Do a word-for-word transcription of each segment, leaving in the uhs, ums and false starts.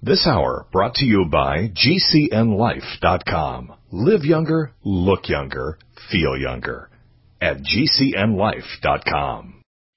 This hour brought to you by G C N life dot com. Live younger, look younger, feel younger at G C N life dot com.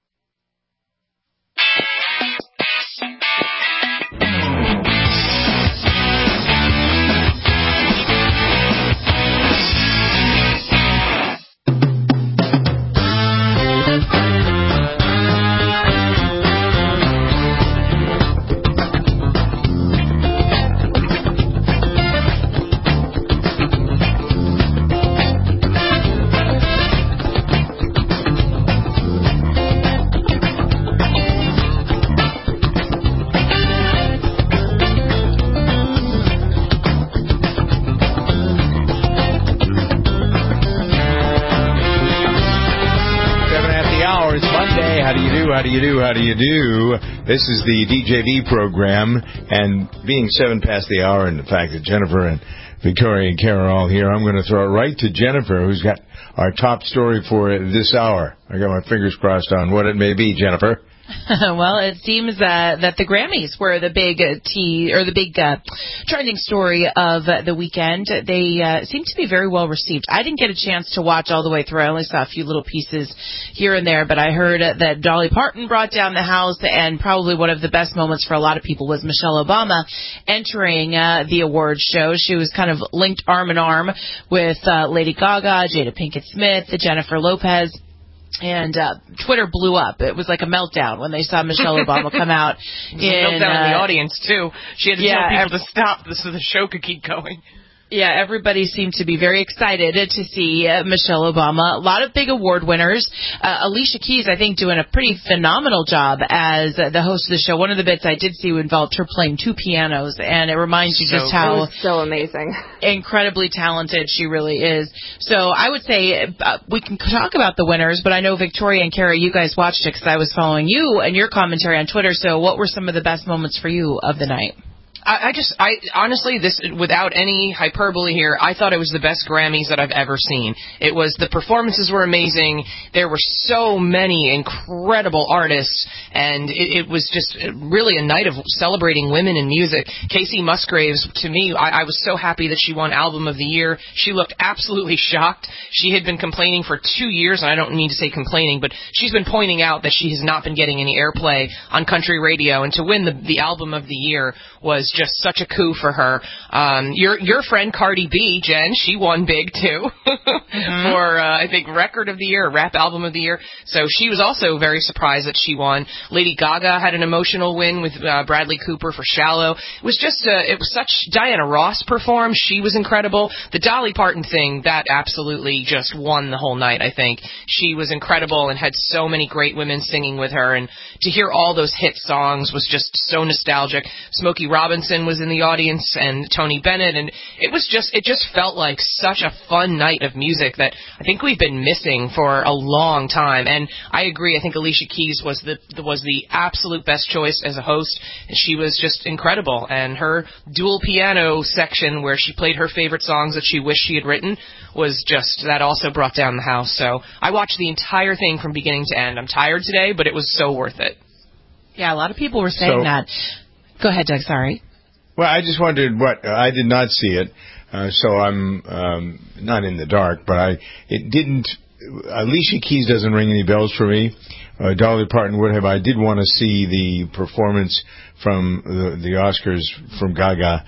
How do you do? How do you do? This is the D J V program, and being seven past the hour, and the fact that Jennifer and Victoria and Kara are all here, I'm going to throw it right to Jennifer, who's got our top story for this hour. I got my fingers crossed on what it may be, Jennifer. Well, it seems uh, that the Grammys were the big uh, tea or the big uh, trending story of uh, the weekend. They uh, seem to be very well received. I didn't get a chance to watch all the way through. I only saw a few little pieces here and there, but I heard uh, that Dolly Parton brought down the house, and probably one of the best moments for a lot of people was Michelle Obama entering uh, the awards show. She was kind of linked arm in arm with uh, Lady Gaga, Jada Pinkett Smith, Jennifer Lopez. And uh, Twitter blew up. It was like a meltdown when they saw Michelle Obama come out. It was in, a meltdown uh, in the audience, too. She had to yeah, tell people every- to stop so the show could keep going. Yeah, everybody seemed to be very excited to see uh, Michelle Obama. A lot of big award winners. Uh, Alicia Keys, I think, doing a pretty phenomenal job as uh, the host of the show. One of the bits I did see involved her playing two pianos, and it reminds you so, just how it was so amazing, incredibly talented she really is. So I would say uh, we can talk about the winners, but I know Victoria and Kara, you guys watched it because I was following you and your commentary on Twitter. So what were some of the best moments for you of the night? I, I just, I honestly, this without any hyperbole here, I thought it was the best Grammys that I've ever seen. It was, the performances were amazing. There were so many incredible artists, and it, it was just really a night of celebrating women in music. Casey Musgraves, to me, I, I was so happy that she won Album of the Year. She looked absolutely shocked. She had been complaining for two years, and I don't need to say complaining, but she's been pointing out that she has not been getting any airplay on country radio, and to win the, the Album of the Year was just such a coup for her. Um, your your friend Cardi B, Jen, she won big too mm-hmm. for uh, I think Record of the Year, Rap Album of the Year. So she was also very surprised that she won. Lady Gaga had an emotional win with uh, Bradley Cooper for Shallow. It was just uh, it was such. Diana Ross performed. She was incredible. The Dolly Parton thing, that absolutely just won the whole night. I think she was incredible and had so many great women singing with her, and to hear all those hit songs was just so nostalgic. Smokey Robinson was in the audience, and Tony Bennett, and it was just it just felt like such a fun night of music that I think we've been missing for a long time. And I agree, I think Alicia Keys was the was the absolute best choice as a host, and she was just incredible. And her dual piano section where she played her favorite songs that she wished she had written was just, that also brought down the house. So I watched the entire thing from beginning to end. I'm tired today, but it was so worth it. Yeah, a lot of people were saying so, that. Go ahead, Doug, sorry. Well, I just wondered what, uh, I did not see it, uh, so I'm um, not in the dark, but I it didn't, Alicia Keys doesn't ring any bells for me. Uh, Dolly Parton would have. I did want to see the performance from the, the Oscars from Gaga.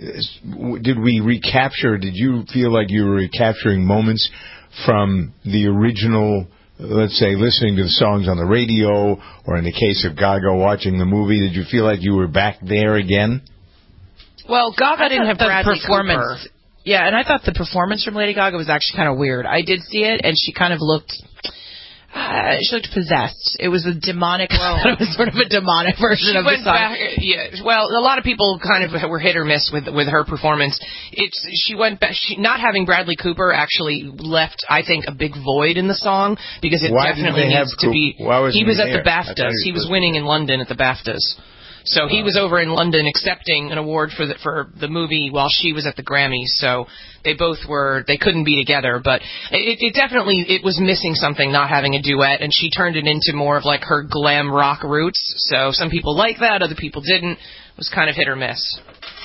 Did we recapture, did you feel like you were recapturing moments from the original, let's say, listening to the songs on the radio, or in the case of Gaga, watching the movie? Did you feel like you were back there again? Well, Gaga didn't have Bradley performance. Cooper. Yeah, and I thought the performance from Lady Gaga was actually kind of weird. I did see it, and she kind of looked, uh, she looked possessed. It was a demonic, well, it was sort of a demonic version of the song. Back, yeah, well, a lot of people kind of were hit or miss with with her performance. It's she went back. She, not having Bradley Cooper actually left, I think, a big void in the song, because it Why definitely needs to be. Was he was at there? the BAFTAs. He was winning in London at the BAFTAs. So he was over in London accepting an award for the for the movie while she was at the Grammys. So they both were, they couldn't be together. But it, it definitely, it was missing something not having a duet, and she turned it into more of like her glam rock roots. So some people like that, other people didn't. was kind of hit or miss.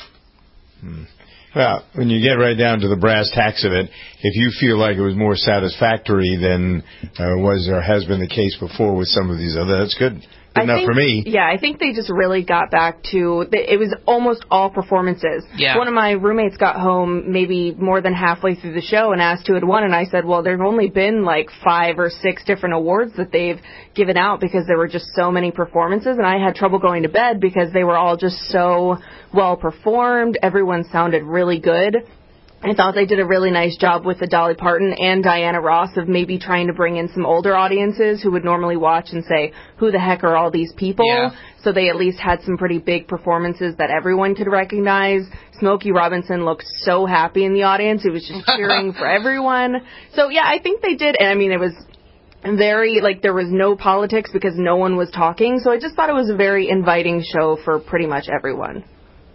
Hmm. Well, when you get right down to the brass tacks of it, if you feel like it was more satisfactory than uh, was or has been the case before with some of these other, that's good. Good enough think, for me. Yeah, I think they just really got back to, it was almost all performances. Yeah. One of my roommates got home maybe more than halfway through the show and asked who had won, and I said, well, there have only been like five or six different awards that they've given out because there were just so many performances, and I had trouble going to bed because they were all just so well performed. Everyone sounded really good. I thought they did a really nice job with the Dolly Parton and Diana Ross of maybe trying to bring in some older audiences who would normally watch and say, who the heck are all these people? Yeah. So they at least had some pretty big performances that everyone could recognize. Smokey Robinson looked so happy in the audience. He was just cheering for everyone. So, yeah, I think they did. And, I mean, it was very, like, there was no politics because no one was talking. So I just thought it was a very inviting show for pretty much everyone.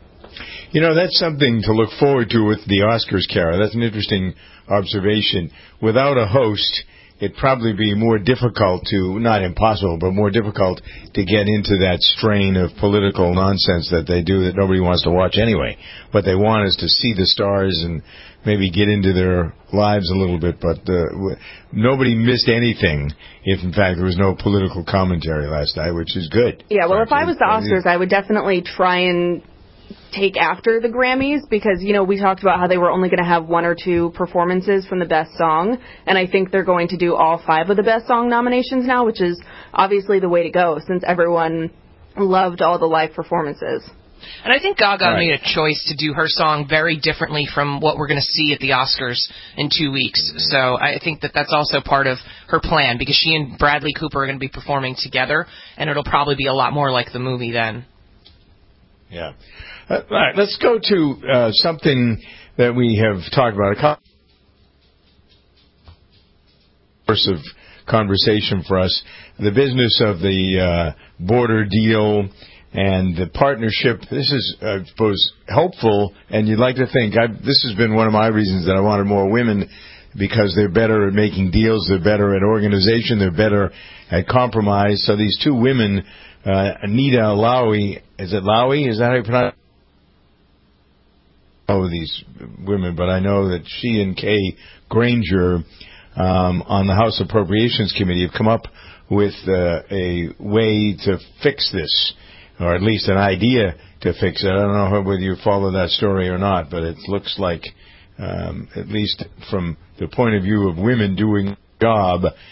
You know, that's something to look forward to with the Oscars, Kara. That's an interesting observation. Without a host, it'd probably be more difficult to, not impossible, but more difficult to get into that strain of political nonsense that they do that nobody wants to watch anyway. What they want is to see the stars and maybe get into their lives a little bit, but uh, nobody missed anything if, in fact, there was no political commentary last night, which is good. Yeah, well, if I was the Oscars, I would definitely try and take after the Grammys because, you know, we talked about how they were only going to have one or two performances from the best song, and I think they're going to do all five of the best song nominations now, which is obviously the way to go since everyone loved all the live performances. And I think Gaga right. made a choice to do her song very differently from what we're going to see at the Oscars in two weeks. So I think that that's also part of her plan because she and Bradley Cooper are going to be performing together, and it'll probably be a lot more like the movie then. Yeah. Uh, all right, let's go to uh, something that we have talked about. A course of conversation for us, the business of the uh, border deal and the partnership. This is, I suppose, helpful, and you'd like to think, I've, this has been one of my reasons that I wanted more women because they're better at making deals, they're better at organization, they're better at compromise. So these two women, uh, Anita Lowy, is it Lowy? Is that how you pronounce it? Know these women, but I know that she and Kay Granger um, on the House Appropriations Committee have come up with uh, a way to fix this, or at least an idea to fix it. I don't know whether you follow that story or not, but it looks like, um, at least from the point of view of women doing the job, uh,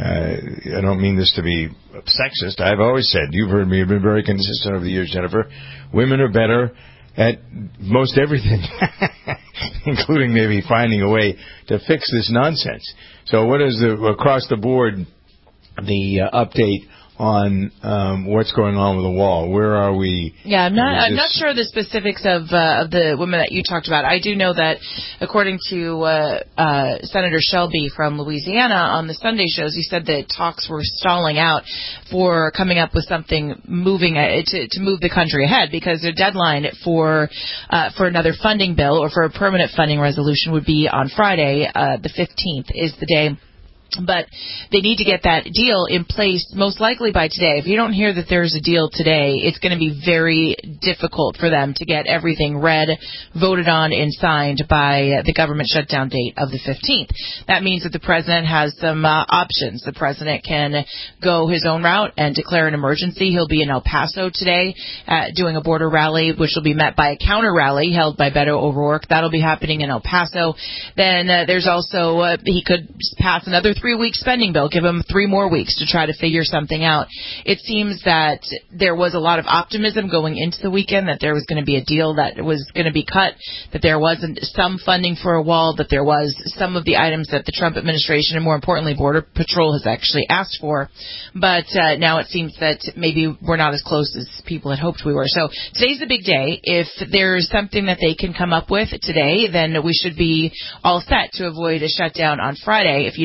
I don't mean this to be sexist. I've always said, you've heard me, I've been very consistent over the years, Jennifer, women are better at most everything, including maybe finding a way to fix this nonsense. So what is the, across the board, the uh, update on um, what's going on with the wall? Where are we? Yeah, I'm not. I'm this... not sure the specifics of uh, of the women that you talked about. I do know that, according to uh, uh, Senator Shelby from Louisiana on the Sunday shows, he said that talks were stalling out for coming up with something moving uh, to to move the country ahead because the deadline for uh, for another funding bill or for a permanent funding resolution would be on Friday, uh, the fifteenth is the day. But they need to get that deal in place most likely by today. If you don't hear that there's a deal today, it's going to be very difficult for them to get everything read, voted on, and signed by the government shutdown date of the fifteenth. That means that the president has some uh, options. The president can go his own route and declare an emergency. He'll be in El Paso today uh, doing a border rally, which will be met by a counter rally held by Beto O'Rourke. That'll be happening in El Paso. Then uh, there's also, uh, he could pass another three-week spending bill, give him three more weeks to try to figure something out. It seems that there was a lot of optimism going into the weekend that there was going to be a deal that was going to be cut, that there wasn't some funding for a wall, that there was some of the items that the Trump administration and, more importantly, Border Patrol has actually asked for. But uh, now it seems that maybe we're not as close as people had hoped we were. So today's the big day. If there's something that they can come up with today, then we should be all set to avoid a shutdown on Friday. If you don't hear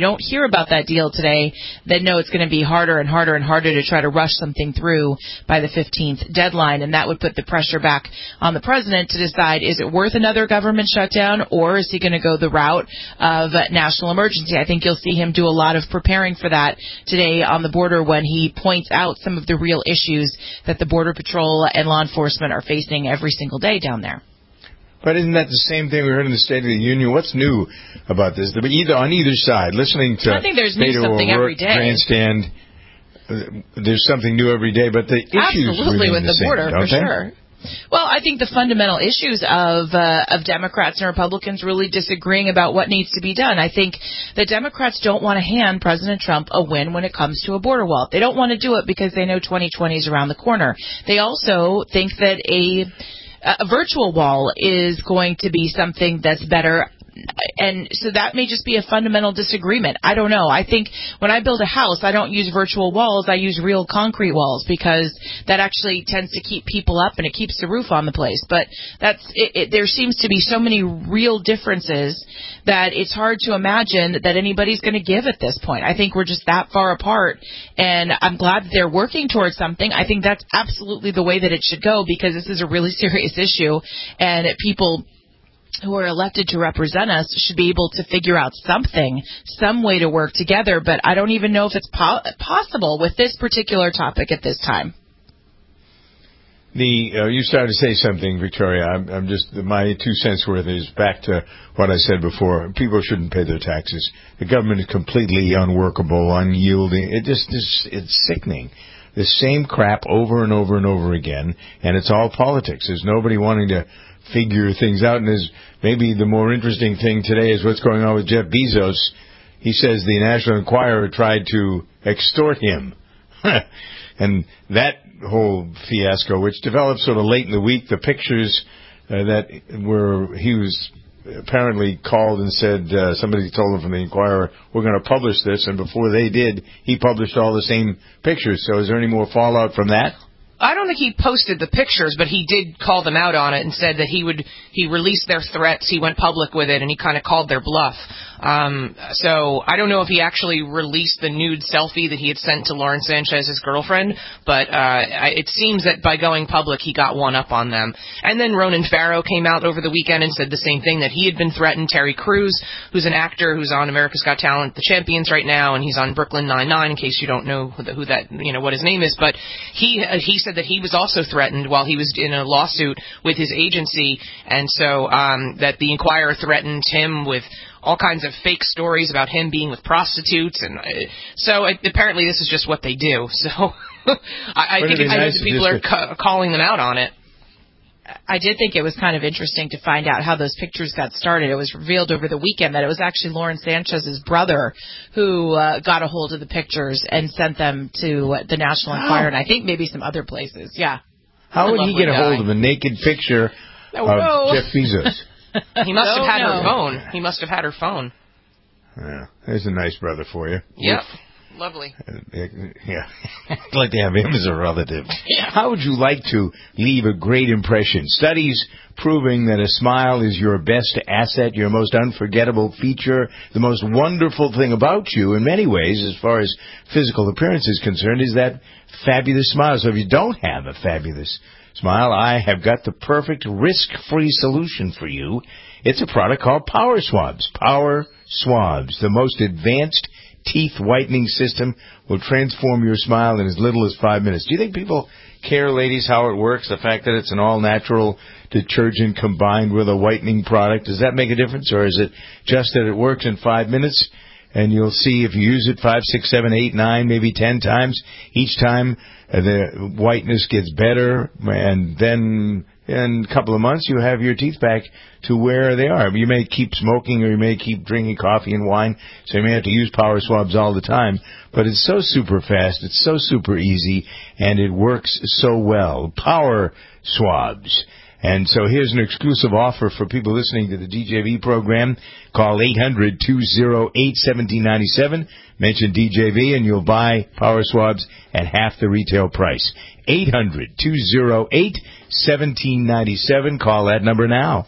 hear about that deal today, then know it's going to be harder and harder and harder to try to rush something through by the fifteenth deadline, and that would put the pressure back on the president to decide, is it worth another government shutdown, or is he going to go the route of national emergency? I think you'll see him do a lot of preparing for that today on the border when he points out some of the real issues that the Border Patrol and law enforcement are facing every single day down there. But isn't that the same thing we heard in the State of the Union? What's new about this? Either on either side, listening to I think there's new something every day. Grandstand, uh, there's something new every day, but the issues absolutely with the, the same, border for they? sure. Well, I think the fundamental issues of uh, of Democrats and Republicans really disagreeing about what needs to be done. I think the Democrats don't want to hand President Trump a win when it comes to a border wall. They don't want to do it because they know twenty twenty is around the corner. They also think that a a virtual wall is going to be something that's better. And so that may just be a fundamental disagreement. I don't know. I think when I build a house, I don't use virtual walls. I use real concrete walls because that actually tends to keep people up and it keeps the roof on the place. But that's it, it, there seems to be so many real differences that it's hard to imagine that anybody's going to give at this point. I think we're just that far apart, and I'm glad that they're working towards something. I think that's absolutely the way that it should go because this is a really serious issue, and people who are elected to represent us should be able to figure out something, some way to work together, but I don't even know if it's po- possible with this particular topic at this time. The uh, you started to say something, Victoria. I'm, I'm just my two cents worth is back to what I said before. People shouldn't pay their taxes. The government is completely unworkable, unyielding. It just is it's sickening. The same crap over and over and over again, and it's all politics. There's nobody wanting to figure things out, and there's maybe the more interesting thing today is what's going on with Jeff Bezos. He says the National Enquirer tried to extort him. And that whole fiasco, which developed sort of late in the week, the pictures uh, that were, he was apparently called and said, uh, somebody told him from the Enquirer, we're going to publish this, and before they did, he published all the same pictures. So is there any more fallout from that? I don't think he posted the pictures, but he did call them out on it and said that he would he released their threats. He went public with it, and he kind of called their bluff. Um, so I don't know if he actually released the nude selfie that he had sent to Lauren Sanchez, his girlfriend, but uh, it seems that by going public, he got one up on them. And then Ronan Farrow came out over the weekend and said the same thing, that he had been threatened. Terry Crews, who's an actor who's on America's Got Talent, The Champions right now, and he's on Brooklyn Nine-Nine, in case you don't know who, the, who that, you know, what his name is, but he uh, he said that he was also threatened while he was in a lawsuit with his agency, and so um, that the Enquirer threatened him with all kinds of fake stories about him being with prostitutes, and uh, so it, apparently this is just what they do. So I, I think it's nice that people are ca- calling them out on it. I did think it was kind of interesting to find out how those pictures got started. It was revealed over the weekend that it was actually Lauren Sanchez's brother who uh, got a hold of the pictures and sent them to the National Enquirer, and I think maybe some other places. Yeah. How would he get a hold of a naked picture oh, of no. Jeff Bezos? He must no, have had no. her phone. He must have had her phone. Yeah, there's a nice brother for you. Yep. Lovely. Uh, yeah. I'd like to have him as a relative. Yeah. How would you like to leave a great impression? Studies proving that a smile is your best asset, your most unforgettable feature, the most wonderful thing about you in many ways as far as physical appearance is concerned is that fabulous smile. So if you don't have a fabulous smile, I have got the perfect risk-free solution for you. It's a product called Power Swabs. Power Swabs, the most advanced teeth whitening system, will transform your smile in as little as five minutes. Do you think people care, ladies, how it works? The fact that it's an all-natural detergent combined with a whitening product, does that make a difference? Or is it just that it works in five minutes? And you'll see if you use it five, six, seven, eight, nine, maybe ten times, each time uh, the whiteness gets better, and then in a couple of months you have your teeth back to where they are. You may keep smoking or you may keep drinking coffee and wine, so you may have to use Power Swabs all the time, but it's so super fast, it's so super easy, and it works so well. Power Swabs. And so here's an exclusive offer for people listening to the D J V program. Call eight hundred, two oh eight, one seven nine seven. Mention D J V and you'll buy Power Swabs at half the retail price. eight hundred, two oh eight, one seven nine seven. Call that number now.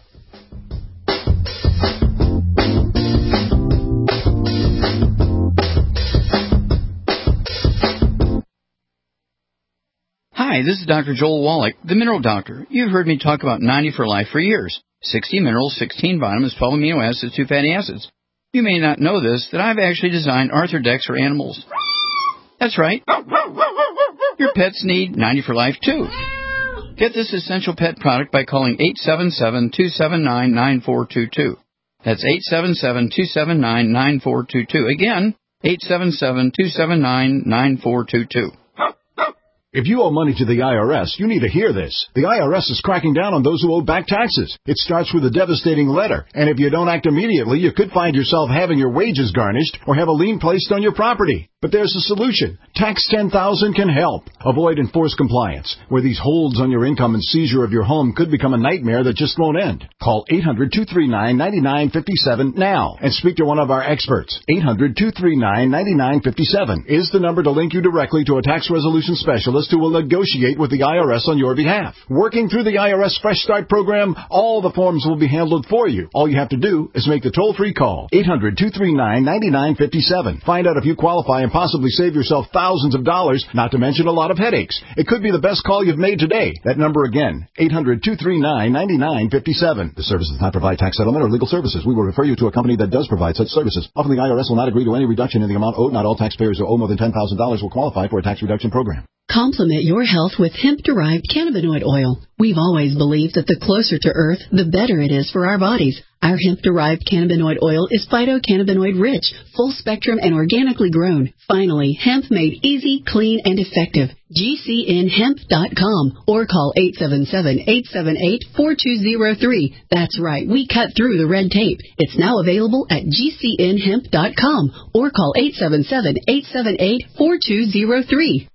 Hi, this is Doctor Joel Wallach, the Mineral Doctor. You've heard me talk about ninety for Life for years. sixty minerals, sixteen vitamins, twelve amino acids, two fatty acids. You may not know this, that I've actually designed Arthrodex for animals. That's right. Your pets need ninety for Life, too. Get this essential pet product by calling eight seven seven, two seven nine, nine four two two. That's eight seven seven, two seven nine, nine four two two. Again, eight seven seven, two seven nine, nine four two two. If you owe money to the I R S, you need to hear this. The I R S is cracking down on those who owe back taxes. It starts with a devastating letter, and if you don't act immediately, you could find yourself having your wages garnished or have a lien placed on your property. But there's a solution. Tax ten thousand can help. Avoid enforced compliance, where these holds on your income and seizure of your home could become a nightmare that just won't end. Call eight hundred, two three nine, nine nine five seven now and speak to one of our experts. eight hundred, two three nine, nine nine five seven is the number to link you directly to a tax resolution specialist who will negotiate with the I R S on your behalf. Working through the I R S Fresh Start program, all the forms will be handled for you. All you have to do is make the toll-free call. eight hundred, two three nine, nine nine five seven. Find out if you qualify and possibly save yourself thousands of dollars, not to mention a lot of headaches. It could be the best call you've made today. That number again, eight hundred, two three nine, nine nine five seven. The service does not provide tax settlement or legal services. We will refer you to a company that does provide such services. Often the I R S will not agree to any reduction in the amount owed. Not all taxpayers who owe more than ten thousand dollars will qualify for a tax reduction program. Complement your health with hemp-derived cannabinoid oil. We've always believed that the closer to Earth, the better it is for our bodies. Our hemp-derived cannabinoid oil is phytocannabinoid-rich, full-spectrum, and organically grown. Finally, hemp made easy, clean, and effective. G C N hemp dot com or call eight seven seven, eight seven eight, four two zero three. That's right, we cut through the red tape. It's now available at G C N hemp dot com or call eight seven seven, eight seven eight, four two zero three.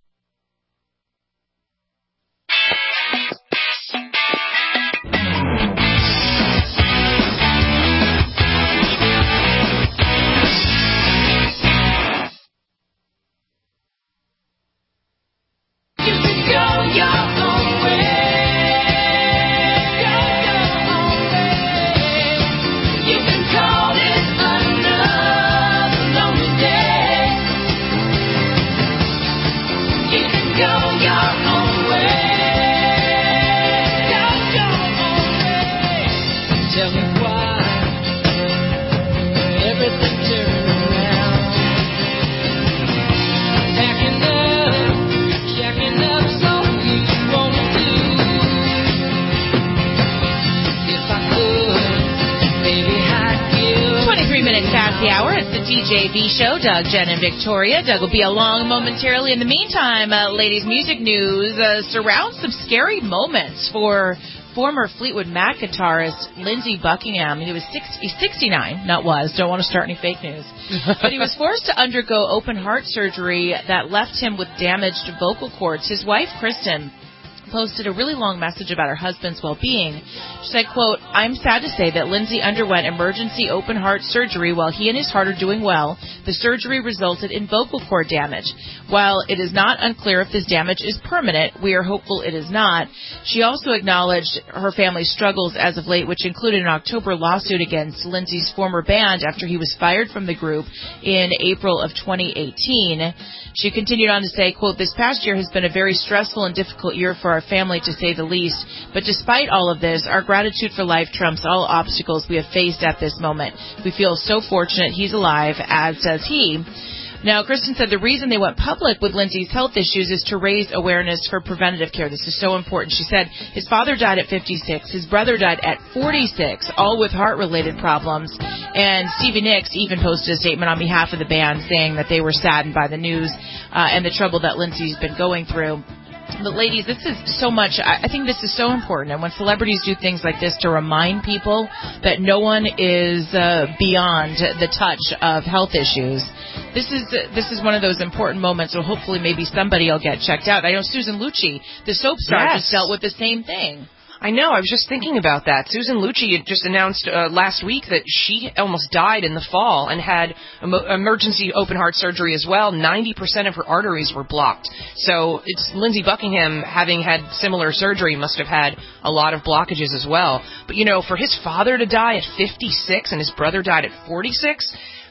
The hour. It's the D J V Show. Doug, Jen, and Victoria. Doug will be along momentarily. In the meantime, uh, ladies, music news uh, surrounds some scary moments for former Fleetwood Mac guitarist Lindsey Buckingham. He was sixty, he's sixty-nine, not was. Don't want to start any fake news. But he was forced to undergo open heart surgery that left him with damaged vocal cords. His wife, Kristen, posted a really long message about her husband's well-being. She said, quote, "I'm sad to say that Lindsey underwent emergency open heart surgery while he and his heart are doing well. The surgery resulted in vocal cord damage. While it is not unclear if this damage is permanent, we are hopeful it is not." She also acknowledged her family's struggles as of late, which included an October lawsuit against Lindsey's former band after he was fired from the group in April of twenty eighteen. She continued on to say, quote, "This past year has been a very stressful and difficult year for our family, to say the least. But despite all of this, our gratitude for life trumps all obstacles we have faced at this moment. We feel so fortunate he's alive, as does he." Now, Kristen said the reason they went public with Lindsey's health issues is to raise awareness for preventative care. This is so important. She said his father died at fifty-six, his brother died at forty-six, all with heart-related problems. And Stevie Nicks even posted a statement on behalf of the band saying that they were saddened by the news uh, and the trouble that Lindsey's been going through. But ladies, this is so much, I think this is so important. And when celebrities do things like this to remind people that no one is uh, beyond the touch of health issues, this is this is one of those important moments. So hopefully maybe somebody will get checked out. I know Susan Lucci, the soap star, Yes. just dealt with the same thing. I know. I was just thinking about that. Susan Lucci had just announced uh, last week that she almost died in the fall and had em- emergency open heart surgery as well. ninety percent of her arteries were blocked. So it's Lindsey Buckingham, having had similar surgery, must have had a lot of blockages as well. But, you know, for his father to die at fifty-six and his brother died at forty-six,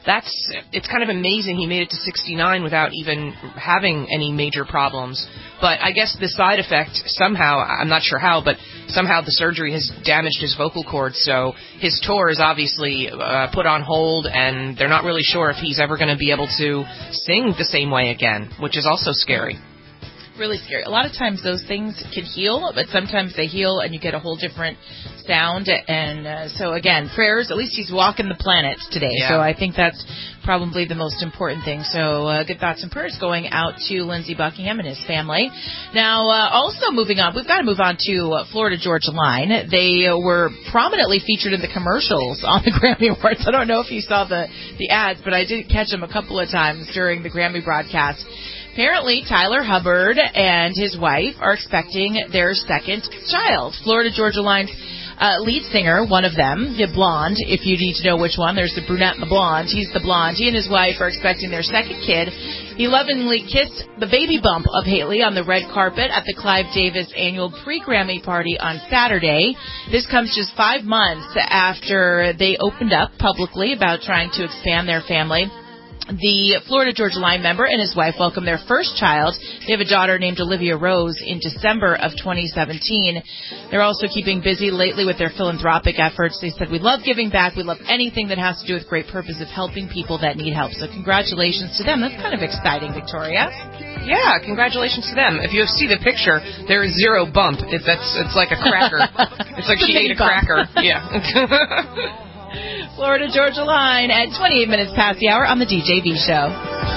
that's it's kind of amazing he made it to sixty-nine without even having any major problems. But I guess the side effect, somehow, I'm not sure how, but somehow the surgery has damaged his vocal cords, so his tour is obviously uh, put on hold, and they're not really sure if he's ever going to be able to sing the same way again, which is also scary. Really scary. A lot of times those things can heal, but sometimes they heal and you get a whole different sound. And uh, so, again, prayers. At least he's walking the planets today. Yeah. So I think that's probably the most important thing. So uh, good thoughts and prayers going out to Lindsey Buckingham and his family. Now, uh, also moving on, we've got to move on to uh, Florida Georgia Line. They uh, were prominently featured in the commercials on the Grammy Awards. I don't know if you saw the, the ads, but I did catch them a couple of times during the Grammy broadcast. Apparently, Tyler Hubbard and his wife are expecting their second child. Florida Georgia Line's uh, lead singer, one of them, the blonde, if you need to know which one, there's the brunette and the blonde. He's the blonde. He and his wife are expecting their second kid. He lovingly kissed the baby bump of Haley on the red carpet at the Clive Davis annual pre-Grammy party on Saturday. This comes just five months after they opened up publicly about trying to expand their family. The Florida Georgia Line member and his wife welcomed their first child. They have a daughter named Olivia Rose in December of twenty seventeen. They're also keeping busy lately with their philanthropic efforts. They said, we love giving back. We love anything that has to do with great purpose of helping people that need help. So congratulations to them. That's kind of exciting, Victoria. Yeah, congratulations to them. If you see the picture, there is zero bump. It, that's, it's like a cracker. It's like she ate a bump. cracker. Yeah. Florida Georgia Line at twenty-eight minutes past the hour on the D J V Show.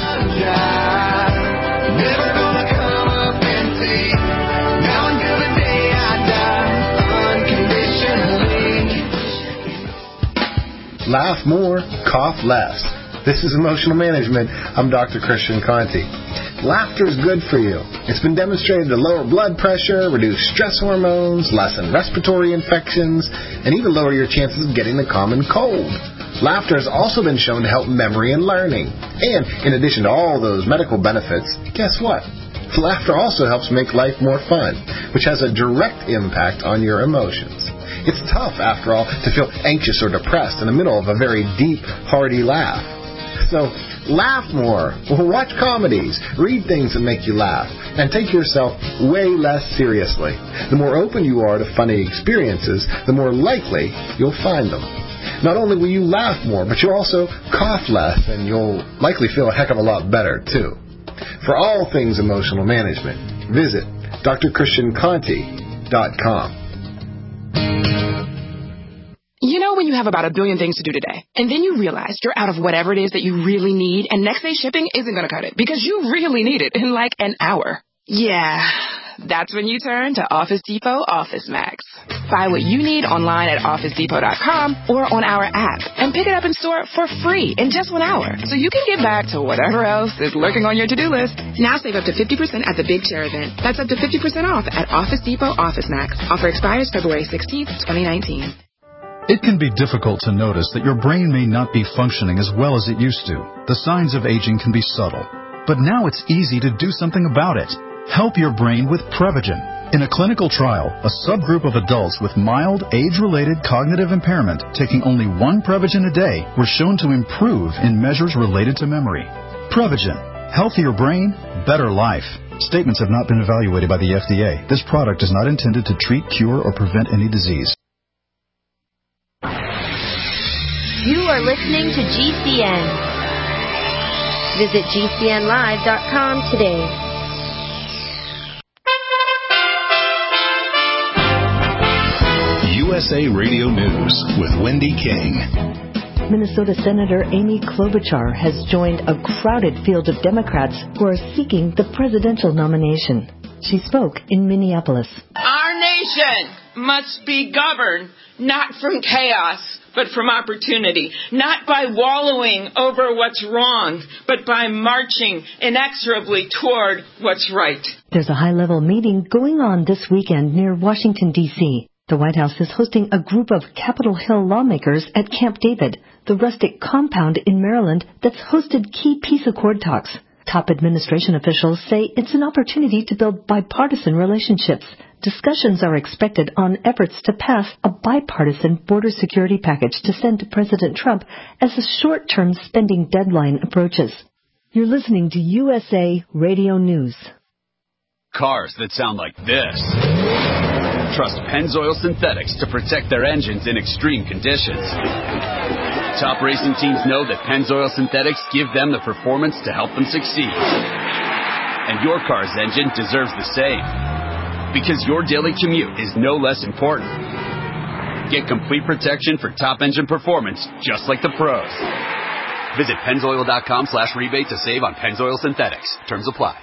Laugh more, cough less. This is Emotional Management. I'm Doctor Christian Conti. Laughter is good for you. It's been demonstrated to lower blood pressure, reduce stress hormones, lessen respiratory infections, and even lower your chances of getting the common cold. Laughter has also been shown to help memory and learning. And in addition to all those medical benefits, guess what? Laughter also helps make life more fun, which has a direct impact on your emotions. It's tough, after all, to feel anxious or depressed in the middle of a very deep, hearty laugh. So, laugh more, or watch comedies, read things that make you laugh, and take yourself way less seriously. The more open you are to funny experiences, the more likely you'll find them. Not only will you laugh more, but you'll also cough less, and you'll likely feel a heck of a lot better, too. For all things emotional management, visit D R Christian Conti dot com. You know when you have about a billion things to do today, and then you realize you're out of whatever it is that you really need, and next day shipping isn't going to cut it because you really need it in like an hour. Yeah, that's when you turn to Office Depot Office Max. Buy what you need online at office depot dot com or on our app, and pick it up in store for free in just one hour, so you can get back to whatever else is lurking on your to-do list. Now save up to fifty percent at the Big Chair event. That's up to fifty percent off at Office Depot Office Max. Offer expires February sixteenth, twenty nineteen. It can be difficult to notice that your brain may not be functioning as well as it used to. The signs of aging can be subtle, but now it's easy to do something about it. Help your brain with Prevagen. In a clinical trial, a subgroup of adults with mild age-related cognitive impairment taking only one Prevagen a day were shown to improve in measures related to memory. Prevagen. Healthier brain, better life. Statements have not been evaluated by the F D A. This product is not intended to treat, cure, or prevent any disease. You are listening to G C N. Visit G C N live dot com today. U S A Radio News with Wendy King. Minnesota Senator Amy Klobuchar has joined a crowded field of Democrats who are seeking the presidential nomination. She spoke in Minneapolis. Our nation must be governed not from chaos, but from opportunity. Not by wallowing over what's wrong, but by marching inexorably toward what's right. There's a high-level meeting going on this weekend near Washington, D C The White House is hosting a group of Capitol Hill lawmakers at Camp David, the rustic compound in Maryland that's hosted key peace accord talks. Top administration officials say it's an opportunity to build bipartisan relationships. discussions are expected on efforts to pass a bipartisan border security package to send to President Trump as the short-term spending deadline approaches. You're listening to U S A Radio News. Cars that sound like this. Trust Pennzoil Synthetics to protect their engines in extreme conditions. Top racing teams know that Pennzoil Synthetics give them the performance to help them succeed. And your car's engine deserves the same. Because your daily commute is no less important. Get complete protection for top engine performance, just like the pros. Visit Pennzoil.com slash rebate to save on Pennzoil Synthetics. Terms apply.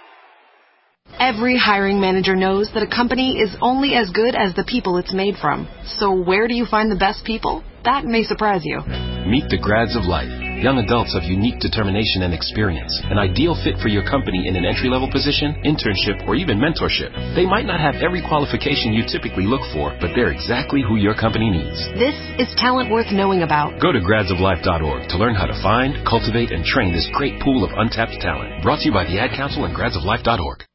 Every hiring manager knows that a company is only as good as the people it's made from. So where do you find the best people? That may surprise you. Meet the grads of life. Young adults of unique determination and experience. An ideal fit for your company in an entry-level position, internship, or even mentorship. They might not have every qualification you typically look for, but they're exactly who your company needs. This is talent worth knowing about. Go to grads of life dot org to learn how to find, cultivate, and train this great pool of untapped talent. Brought to you by the Ad Council and grads of life dot org.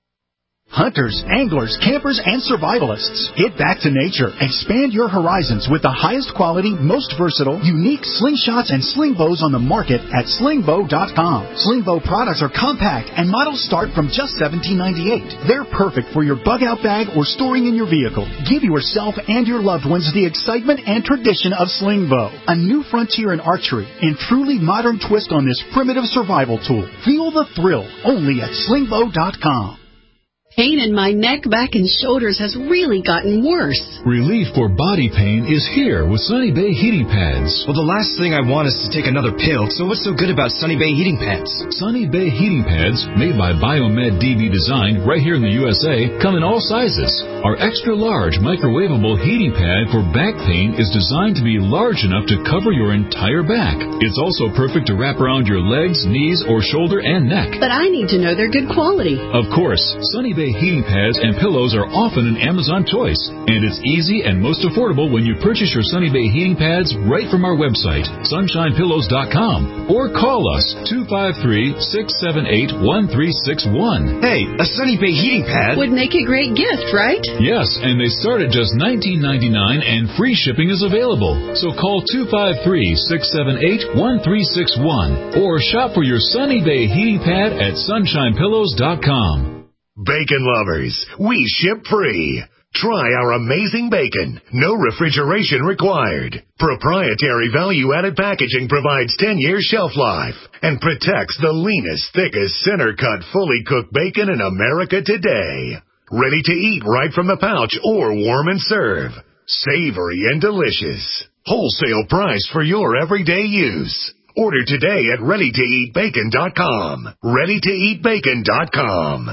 Hunters, anglers, campers, and survivalists. Get back to nature. Expand your horizons with the highest quality, most versatile, unique slingshots and sling bows on the market at sling bow dot com. Sling bow products are compact and models start from just seventeen ninety-eight. They're perfect for your bug out bag or storing in your vehicle. Give yourself and your loved ones the excitement and tradition of sling bow. A new frontier in archery and truly modern twist on this primitive survival tool. Feel the thrill only at sling bow dot com. Pain in my neck, back, and shoulders has really gotten worse. Relief for body pain is here with Sunny Bay heating pads. Well, the last thing I want is to take another pill, so what's so good about Sunny Bay heating pads? Sunny Bay heating pads, made by Biomed D B Design right here in the U S A, come in all sizes. Our extra large microwavable heating pad for back pain is designed to be large enough to cover your entire back. It's also perfect to wrap around your legs, knees, or shoulder and neck. But I need to know they're good quality. Of course, Sunny Bay heating pads and pillows are often an Amazon choice, and it's easy and most affordable when you purchase your Sunny Bay heating pads right from our website, sunshine pillows dot com, or call us two five three, six seven eight, one three six one. Hey, a Sunny Bay heating pad would make a great gift, right? Yes, and they start at just nineteen ninety-nine, and free shipping is available. So call two five three, six seven eight, one three six one or shop for your Sunny Bay heating pad at sunshine pillows dot com. Bacon lovers, we ship free. Try our amazing bacon. No refrigeration required. Proprietary value-added packaging provides ten years shelf life and protects the leanest, thickest, center-cut, fully cooked bacon in America today. Ready to eat right from the pouch or warm and serve. Savory and delicious. Wholesale price for your everyday use. Order today at ready to eat bacon dot com. ready to eat bacon dot com.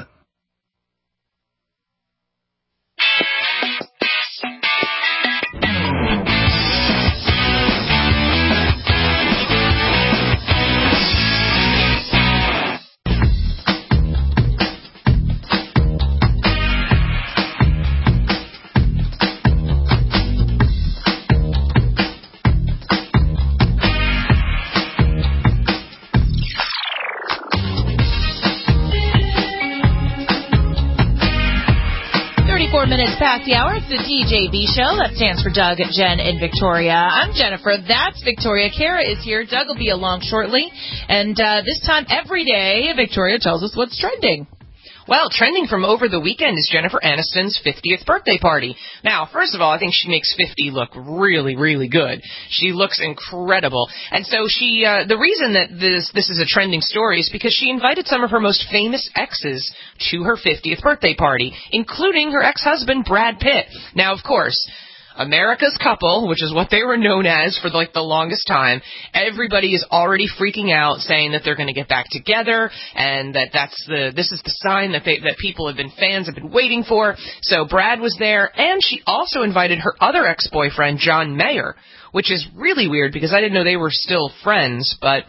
Minutes past the hour. It's the D J V show. That stands for Doug, Jen, and Victoria. I'm Jennifer. That's Victoria. Kara is here. Doug will be along shortly. And uh, this time every day, Victoria tells us what's trending. Well, trending from over the weekend is Jennifer Aniston's fiftieth birthday party. Now, first of all, I think she makes fifty look really, really good. She looks incredible. And so she, uh, the reason that this, this is a trending story is because she invited some of her most famous exes to her fiftieth birthday party, including her ex-husband, Brad Pitt. Now, of course, America's Couple, which is what they were known as for like the longest time, everybody is already freaking out, saying that they're going to get back together, and that that's the this is the sign that they that people have been fans have been waiting for. So Brad was there, and she also invited her other ex-boyfriend, John Mayer, which is really weird because I didn't know they were still friends, but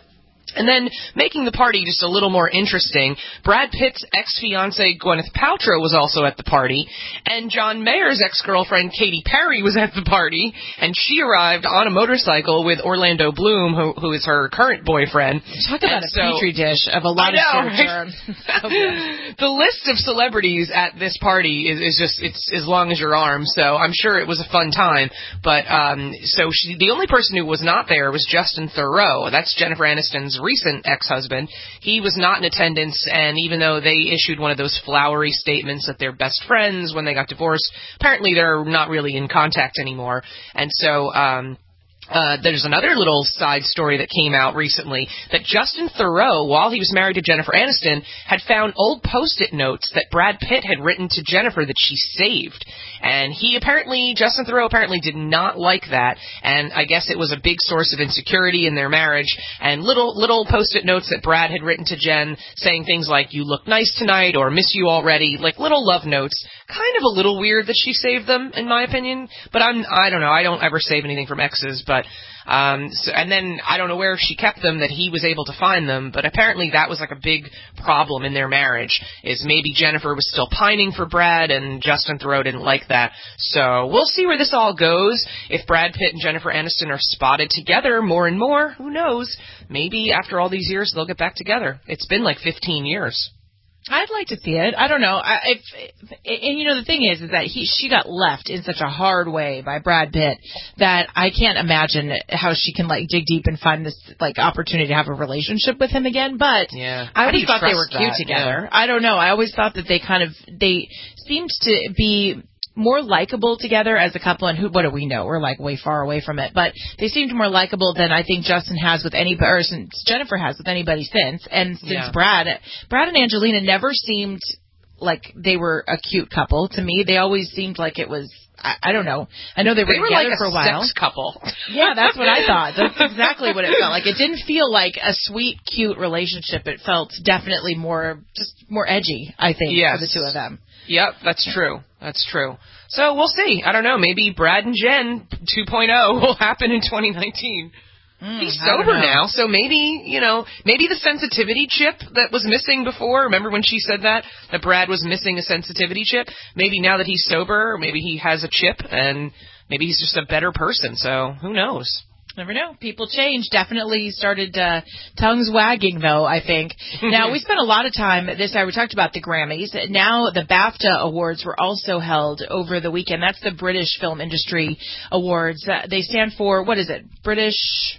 And then, making the party just a little more interesting, Brad Pitt's ex-fiancée Gwyneth Paltrow was also at the party, and John Mayer's ex-girlfriend Katy Perry was at the party, and she arrived on a motorcycle with Orlando Bloom, who, who is her current boyfriend. Talk about and a so, petri dish of a lot I know, of germs. right? The list of celebrities at this party is, is just, it's as long as your arm, so I'm sure it was a fun time. But, um, so she, the only person who was not there was Justin Theroux. That's Jennifer Aniston's recent ex-husband. He was not in attendance, and even though they issued one of those flowery statements that they're best friends when they got divorced, apparently they're not really in contact anymore. And so, um, Uh, there's another little side story that came out recently that Justin Theroux, while he was married to Jennifer Aniston, had found old Post-it notes that Brad Pitt had written to Jennifer that she saved. And he apparently, Justin Theroux apparently did not like that, and I guess it was a big source of insecurity in their marriage. And little little Post-it notes that Brad had written to Jen saying things like, "You look nice tonight," or "Miss you already," like little love notes. Kind of a little weird that she saved them, in my opinion. But I'm, I don't know, I don't ever save anything from exes, but, um, so, and then I don't know where she kept them, that he was able to find them, but apparently that was like a big problem in their marriage, is maybe Jennifer was still pining for Brad, and Justin Theroux didn't like that. So we'll see where this all goes. If Brad Pitt and Jennifer Aniston are spotted together more and more, who knows? Maybe after all these years they'll get back together. It's been like fifteen years. I'd like to see it. I don't know. I, if, and you know, the thing is, is that he, she got left in such a hard way by Brad Pitt that I can't imagine how she can like dig deep and find this like opportunity to have a relationship with him again. But yeah. I always thought they were that? cute together. Yeah. I don't know. I always thought that they kind of they seemed to be more likable together as a couple, and who, what do we know? We're like way far away from it, but they seemed more likable than I think Justin has with any, or since Jennifer has with anybody since, and since Yeah. Brad, Brad and Angelina never seemed like they were a cute couple to me. They always seemed like it was, I, I don't know. I know they were They were together like a for a while. sex couple. Yeah, that's what I thought. That's exactly what it felt like. It didn't feel like a sweet, cute relationship. It felt definitely more, just more edgy, I think, Yes. for the two of them. Yep, that's true. That's true. So we'll see. I don't know. Maybe Brad and Jen two point oh will happen in twenty nineteen. Mm, He's I don't sober know. now, so maybe, you know, maybe the sensitivity chip that was missing before, remember when she said that, that Brad was missing a sensitivity chip? Maybe now that he's sober, maybe he has a chip, and maybe he's just a better person, so who knows? Never know. People change. Definitely started uh, tongues wagging, though, I think. Now, we spent a lot of time this hour. We talked about the Grammys. Now, the BAFTA Awards were also held over the weekend. That's the British Film Industry Awards. Uh, they stand for, what is it? British...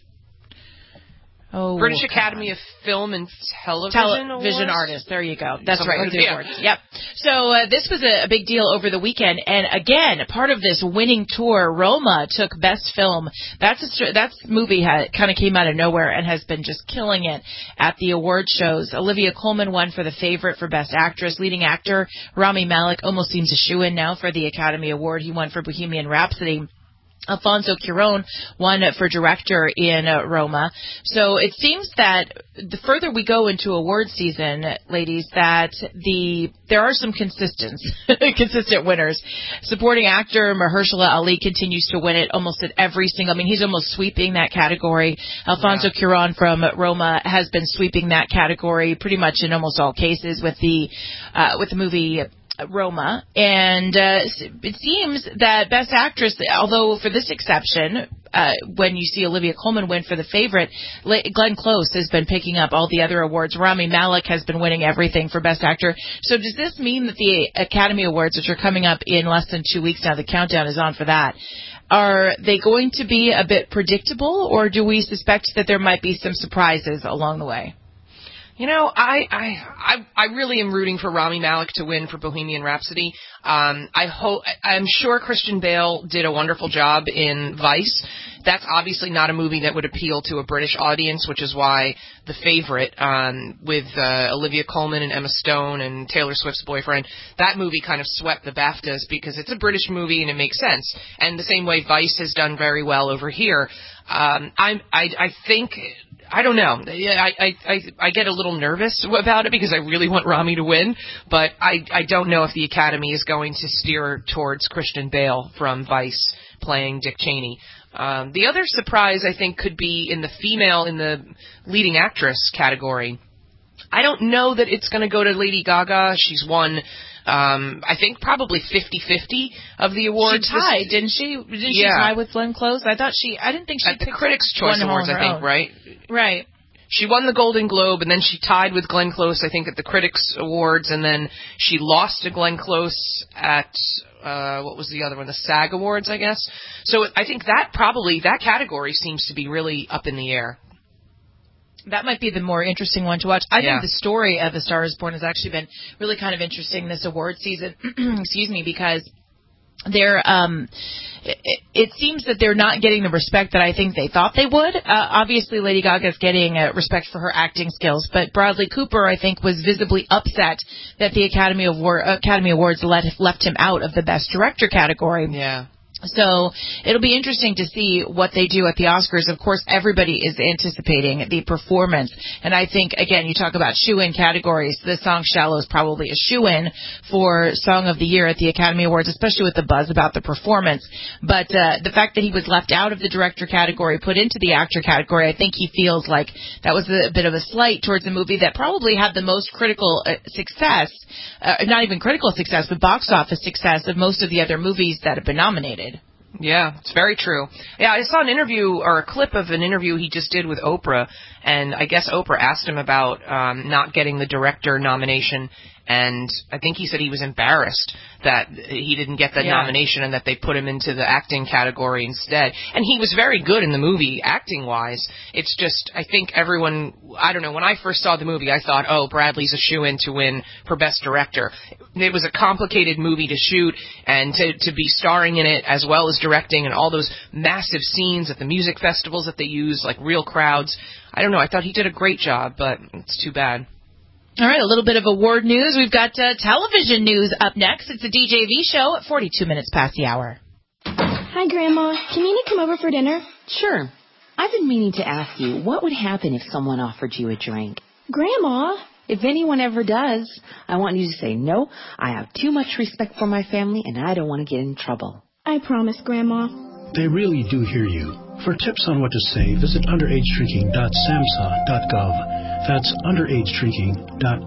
Oh, British God. Academy of Film and Television Television Awards? Artist. There you go. That's Something right. like The that, yeah. awards. Yep. So uh, this was a, a big deal over the weekend, and again, part of this winning tour, Roma took Best Film. That's a, that movie had, kind of came out of nowhere and has been just killing it at the award shows. Olivia Colman won for The Favorite for Best Actress. Leading actor Rami Malek almost seems a shoo-in now for the Academy Award. He won for Bohemian Rhapsody. Alfonso Cuarón won for director in uh, Roma. So it seems that the further we go into award season, ladies, that the there are some consistent consistent winners. Supporting actor Mahershala Ali continues to win it almost at every single. I mean, he's almost sweeping that category. Alfonso yeah. Cuarón from Roma has been sweeping that category pretty much in almost all cases with the uh, with the movie Roma, and uh, it seems that Best Actress, although for this exception, uh, when you see Olivia Colman win for The Favorite, Glenn Close has been picking up all the other awards. Rami Malek has been winning everything for Best Actor. So does this mean that the Academy Awards, which are coming up in less than two weeks now, the countdown is on for that, are they going to be a bit predictable, or do we suspect that there might be some surprises along the way? You know, I, I I I really am rooting for Rami Malek to win for Bohemian Rhapsody. Um, I hope I'm sure Christian Bale did a wonderful job in Vice. That's obviously not a movie that would appeal to a British audience, which is why The Favorite, um, with uh, Olivia Colman and Emma Stone and Taylor Swift's boyfriend, that movie kind of swept the BAFTAs because it's a British movie and it makes sense. And the same way Vice has done very well over here. Um, I'm I I think. I don't know. I, I, I, I get a little nervous about it because I really want Rami to win, but I, I don't know if the Academy is going to steer towards Christian Bale from Vice playing Dick Cheney. Um, the other surprise, I think, could be in the female, in the leading actress category. I don't know that it's going to go to Lady Gaga. She's won, um, I think, probably fifty-fifty of the awards. She tied, this, didn't she? Didn't yeah. she tie with Glenn Close? I thought she, I didn't think she At the Critics' Choice Awards, I think, own. right? Right. She won the Golden Globe, and then she tied with Glenn Close, I think, at the Critics' Awards, and then she lost to Glenn Close at, uh, what was the other one, the SAG Awards, I guess. So I think that probably, that category seems to be really up in the air. That might be the more interesting one to watch. I yeah. think the story of A Star Is Born has actually been really kind of interesting this award season, excuse me, because they're, um, it, it seems that they're not getting the respect that I think they thought they would. Uh, obviously, Lady Gaga's getting uh, respect for her acting skills, but Bradley Cooper, I think, was visibly upset that the Academy Award, Academy Awards let, left him out of the Best Director category. Yeah. So it'll be interesting to see what they do at the Oscars. Of course, everybody is anticipating the performance. And I think, again, you talk about shoe-in categories. The song Shallow is probably a shoe-in for Song of the Year at the Academy Awards, especially with the buzz about the performance. But uh, the fact that he was left out of the director category, put into the actor category, I think he feels like that was a bit of a slight towards a movie that probably had the most critical uh, success, uh, not even critical success, but box office success of most of the other movies that have been nominated. Yeah, it's very true. Yeah, I saw an interview or a clip of an interview he just did with Oprah, and I guess Oprah asked him about um, not getting the director nomination, and I think he said he was embarrassed that he didn't get the yeah. nomination and that they put him into the acting category instead. And he was very good in the movie, acting-wise. It's just, I think everyone, I don't know, when I first saw the movie, I thought, oh, Bradley's a shoo-in to win for Best Director. It was a complicated movie to shoot, and to, to be starring in it as well as directing, and all those massive scenes at the music festivals that they use, like real crowds. I don't know, I thought he did a great job, but it's too bad. All right, a little bit of award news. We've got uh, television news up next. It's the D J V show at forty-two minutes past the hour. Hi, Grandma. Can Nene come over for dinner? Sure. I've been meaning to ask you, what would happen if someone offered you a drink? Grandma. If anyone ever does, I want you to say, no, I have too much respect for my family and I don't want to get in trouble. I promise, Grandma. They really do hear you. For tips on what to say, visit underage drinking dot samhsa dot gov. That's underage drinking dot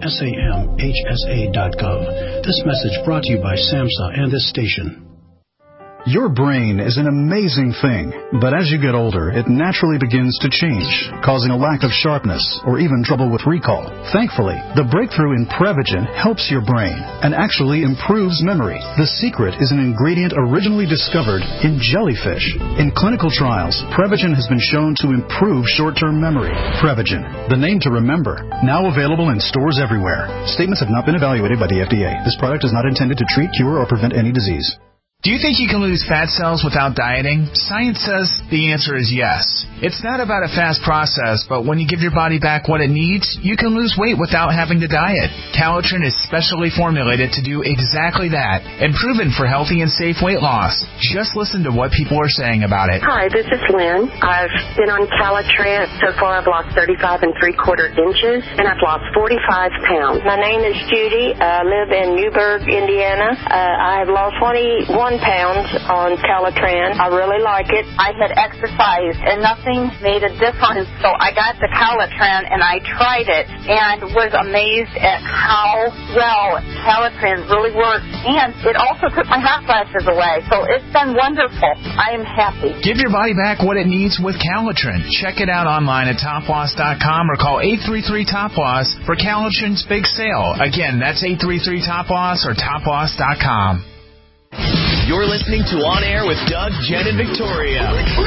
samhsa dot gov. This message brought to you by SAMHSA and this station. Your brain is an amazing thing, but as you get older, it naturally begins to change, causing a lack of sharpness or even trouble with recall. Thankfully, the breakthrough in Prevagen helps your brain and actually improves memory. The secret is an ingredient originally discovered in jellyfish. In clinical trials, Prevagen has been shown to improve short-term memory. Prevagen, the name to remember, now available in stores everywhere. Statements have not been evaluated by the F D A. This product is not intended to treat, cure, or prevent any disease. Do you think you can lose fat cells without dieting? Science says the answer is yes. It's not about a fast process, but when you give your body back what it needs, you can lose weight without having to diet. Calitrin is specially formulated to do exactly that and proven for healthy and safe weight loss. Just listen to what people are saying about it. Hi, this is Lynn. I've been on Calitrin. So far I've lost thirty-five and three quarter inches, and I've lost forty-five pounds. My name is Judy. I live in Newburgh, Indiana. Uh, I have lost twenty-one pounds on Calitrin. I really like it. I had exercised and nothing made a difference, so I got the Calitrin and I tried it and was amazed at how well Calitrin really works, and it also took my hot flashes away, so it's been wonderful. I am happy. Give your body back what it needs with Calitrin. Check it out online at top loss dot com or call eight three three top loss for Calitrin's big sale. Again, that's eight three three top loss or top loss dot com. You're listening to On Air with Doug, Jen, and Victoria.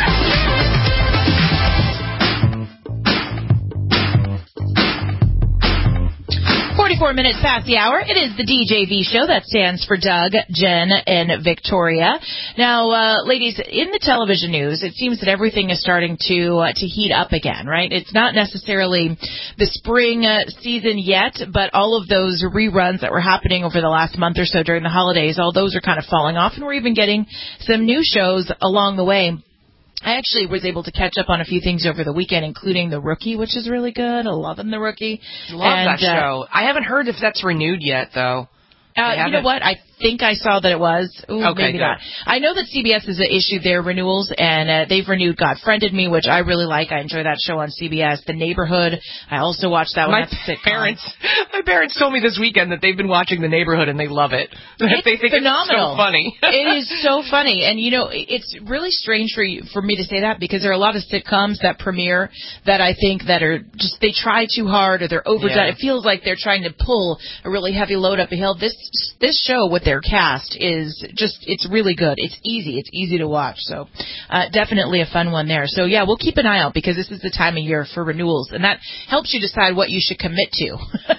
forty-four minutes past the hour. It is the D J V show. That stands for Doug, Jen, and Victoria. Now, uh, ladies, in the television news, it seems that everything is starting to uh, to heat up again, right? It's not necessarily the spring uh, season yet, but all of those reruns that were happening over the last month or so during the holidays, all those are kind of falling off, and we're even getting some new shows along the way. I actually was able to catch up on a few things over the weekend, including The Rookie, which is really good. I'm loving The Rookie. Love and, that show. Uh, I haven't heard if that's renewed yet, though. Uh, you know what? I think I saw that it was. Ooh, okay, maybe good. not. I know that C B S has issued their renewals, and uh, they've renewed God Friended Me, which I really like. I enjoy that show on C B S. The Neighborhood, I also watch that one. My parents, my parents told me this weekend that they've been watching The Neighborhood and they love it. It's they think phenomenal. It's so funny. It is so funny, and you know, it's really strange for you, for me to say that because there are a lot of sitcoms that premiere that I think that are just they try too hard or they're overdone. Yeah. It feels like they're trying to pull a really heavy load up a hill. This this show with their cast is just it's really good. It's easy. It's easy to watch. So uh, definitely a fun one there. So yeah, we'll keep an eye out because this is the time of year for renewals, and that helps you decide what you should commit to.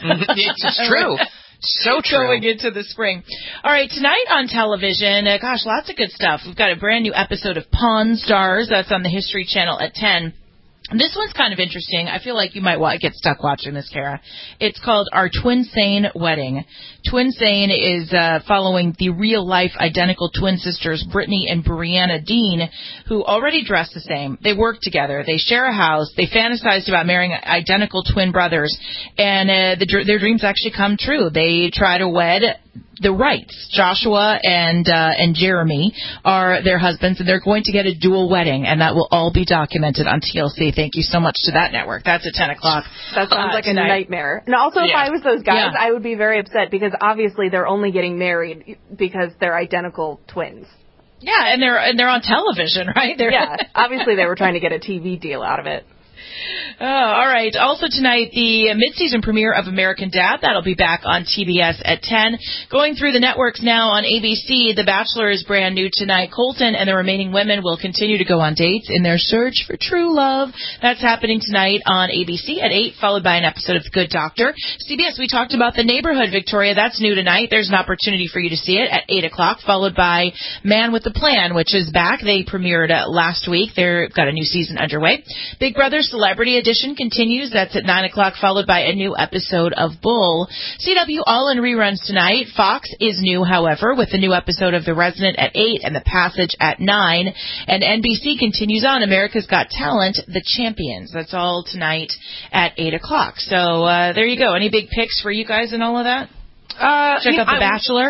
It's true. So true. Going into the spring. All right, tonight on television, uh, gosh, lots of good stuff. We've got a brand new episode of Pawn Stars. That's on the History Channel at ten. This one's kind of interesting. I feel like you might want to get stuck watching this, Kara. It's called Our Twinsane Wedding. Twinsane is uh, following the real-life identical twin sisters, Brittany and Brianna Dean, who already dress the same. They work together. They share a house. They fantasized about marrying identical twin brothers, and uh, the, their dreams actually come true. They try to wed the Wrights. Joshua and uh, and Jeremy are their husbands, and they're going to get a dual wedding, and that will all be documented on T L C. Thank you so much to that network. That's at ten o'clock. That sounds uh, like tonight. a nightmare. And also, Yeah. if I was those guys, Yeah. I would be very upset because obviously they're only getting married because they're identical twins. Yeah, and they're and they're on television, right? They're Yeah, obviously they were trying to get a T V deal out of it. Oh, all right. Also tonight, the mid-season premiere of American Dad. That'll be back on T B S at ten. Going through the networks now on A B C, The Bachelor is brand new tonight. Colton and the remaining women will continue to go on dates in their search for true love. That's happening tonight on A B C at eight, followed by an episode of The Good Doctor. C B S, we talked about The Neighborhood, Victoria. That's new tonight. There's an opportunity for you to see it at eight o'clock, followed by Man with a Plan, which is back. They premiered uh, last week. They've got a new season underway. Big Brother Celebrity Edition continues. That's at nine o'clock, followed by a new episode of Bull. C W all in reruns tonight. Fox is new, however, with the new episode of The Resident at eight and The Passage at nine. And N B C continues on. America's Got Talent, The Champions. That's all tonight at eight o'clock. So uh, there you go. Any big picks for you guys and all of that? Uh, Check out The I, Bachelor.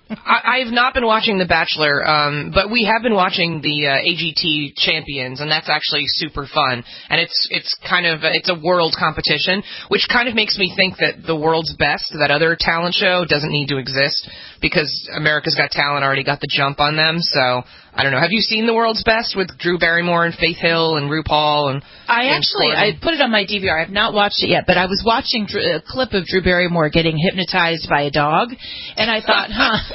I, I have not been watching The Bachelor, um, but we have been watching the uh, A G T Champions, and that's actually super fun. And it's it's kind of it's a world competition, which kind of makes me think that the World's Best, that other talent show, doesn't need to exist because America's Got Talent already got the jump on them. So I don't know. Have you seen The World's Best with Drew Barrymore and Faith Hill and RuPaul and? I James actually Corden? I put it on my D V R. I have not watched it yet, but I was watching Drew, a clip of Drew Barrymore getting hypnotized by a dog, and I thought, huh.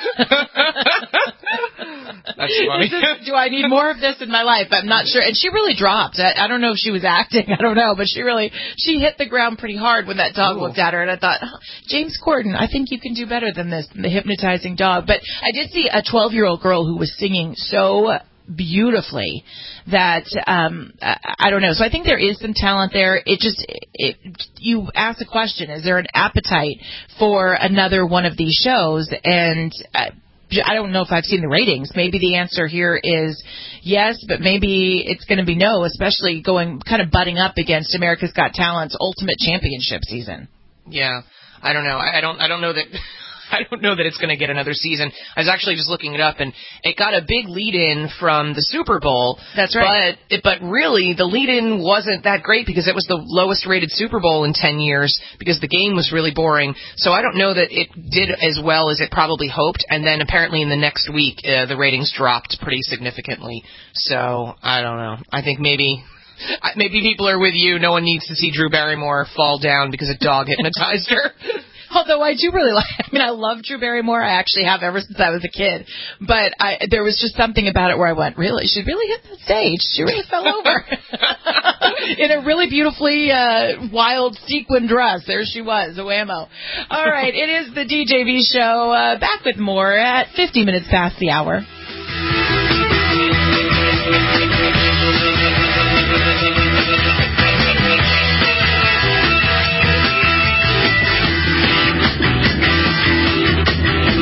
That's funny. Is this, do I need more of this in my life? I'm not sure. And she really dropped. I, I don't know if she was acting. I don't know, but she really she hit the ground pretty hard when that dog Ooh. looked at her. And I thought, oh, James Corden, I think you can do better than this, the hypnotizing dog. But I did see a twelve-year-old girl who was singing so beautifully that um I, I don't know. So I think there is some talent there. It just it, you ask the question: is there an appetite for another one of these shows? And I, I don't know if I've seen the ratings. Maybe the answer here is yes, but maybe it's going to be no, especially going kind of butting up against America's Got Talent's Ultimate Championship season. Yeah, I don't know. I, I don't. I don't know that. I don't know that it's going to get another season. I was actually just looking it up, and it got a big lead-in from the Super Bowl. That's right. But, but really, the lead-in wasn't that great because it was the lowest-rated Super Bowl in ten years because the game was really boring. So I don't know that it did as well as it probably hoped. And then apparently in the next week, uh, the ratings dropped pretty significantly. So I don't know. I think maybe... Maybe people are with you. No one needs to see Drew Barrymore fall down because a dog hypnotized her. Although I do really like, I mean, I love Drew Barrymore. I actually have ever since I was a kid. But I, there was just something about it where I went, really? She really hit the stage. She really fell over. In a really beautifully uh, wild sequin dress. There she was, a whammo. All right, it is the D J V show. Uh, back with more at fifty minutes past the hour.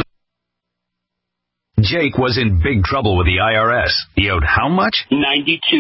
Jake was in big trouble with the I R S. He owed how much? ninety-two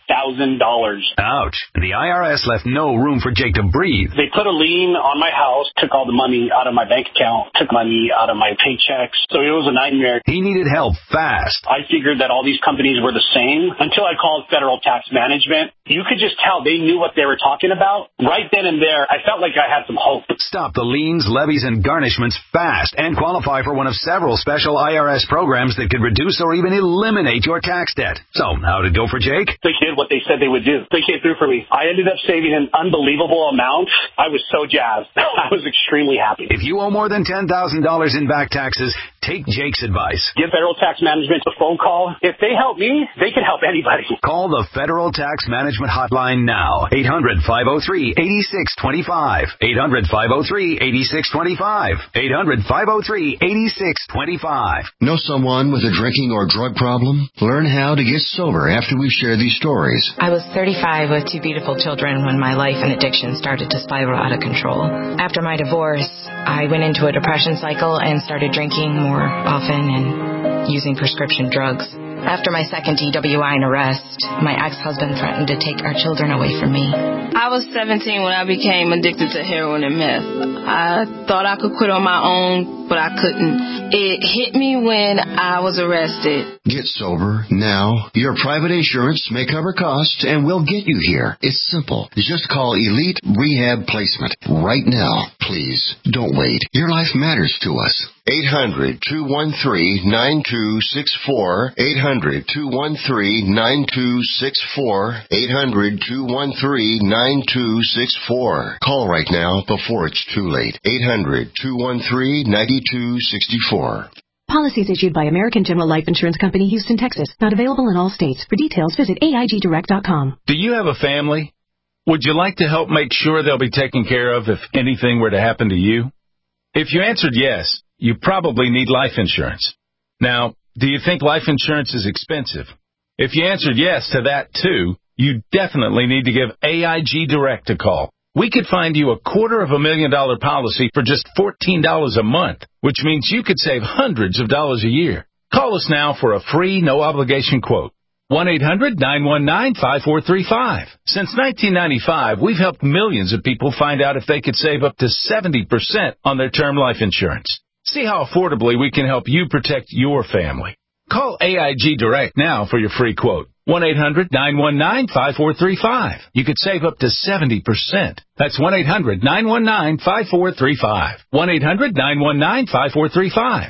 thousand dollars. Ouch. The I R S left no room for Jake to breathe. They put a lien on my house, took all the money out of my bank account, took money out of my paychecks. So it was a nightmare. He needed help fast. I figured that all these companies were the same until I called Federal Tax Management. You could just tell they knew what they were talking about. Right then and there, I felt like I had some hope. Stop the liens, levies, and garnishments fast and qualify for one of several special I R S programs that could reduce or even eliminate your tax debt. So, how did it go for Jake? They did what they said they would do. They came through for me. I ended up saving an unbelievable amount. I was so jazzed. I was extremely happy. If you owe more than ten thousand dollars in back taxes, take Jake's advice. Give Federal Tax Management a phone call. If they help me, they can help anybody. Call the Federal Tax Management Hotline now. eight hundred, five oh three, eight six two five. eight hundred, five oh three, eight six two five. eight hundred, five oh three, eight six two five. Know someone with a drinking or drug problem? Learn how to get sober after we share these stories. I was thirty-five with two beautiful children when my life and addiction started to spiral out of control. After my divorce, I went into a depression cycle and started drinking more often and using prescription drugs. After my second D W I and arrest, my ex-husband threatened to take our children away from me. I was seventeen when I became addicted to heroin and meth. I thought I could quit on my own, but I couldn't. It hit me when I was arrested. Get sober now. Your private insurance may cover costs and we'll get you here. It's simple. Just call Elite Rehab Placement right now. Please, don't wait. Your life matters to us. eight hundred, two one three, nine two six four. eight hundred, two one three, nine two six four. eight hundred, two one three, nine two six four. Call right now before it's too late. eight hundred, two one three, nine two six four. Policies issued by American General Life Insurance Company, Houston, Texas. Not available in all states. For details, visit A I G direct dot com. Do you have a family? Would you like to help make sure they'll be taken care of if anything were to happen to you? If you answered yes, you probably need life insurance. Now, do you think life insurance is expensive? If you answered yes to that too, you definitely need to give A I G Direct a call. We could find you a quarter of a million dollar policy for just fourteen dollars a month, which means you could save hundreds of dollars a year. Call us now for a free, no-obligation quote. one eight hundred, nine one nine, five four three five. Since nineteen ninety-five, we've helped millions of people find out if they could save up to seventy percent on their term life insurance. See how affordably we can help you protect your family. Call A I G Direct now for your free quote. one eight hundred, nine one nine, five four three five. You could save up to seventy percent. That's one eight hundred, nine one nine, five four three five. one eight hundred, nine one nine, five four three five.